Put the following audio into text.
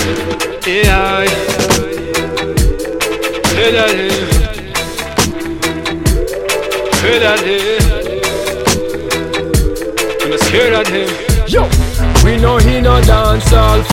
Yeah, hey daddy, hey daddy, I'm scared of him. Yo, we know he no dance all.